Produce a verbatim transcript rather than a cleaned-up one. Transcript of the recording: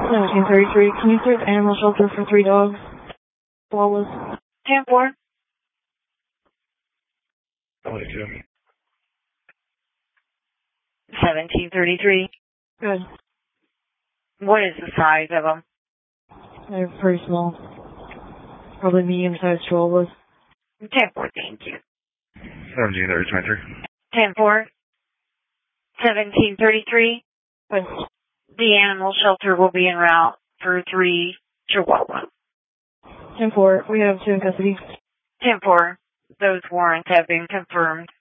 seventeen thirty-three, can you clear the animal shelter for three dogs? Flawless. ten four. twenty-two. seventeen thirty-three. Good. What is the size of them? They're pretty small. Probably medium-sized chihuahuas. ten four, thank you. seventeen thirty, twenty-three. ten four. seventeen thirty-three. Good. The animal shelter will be en route for three Chihuahua. ten four, we have two in custody. ten four. Those warrants have been confirmed.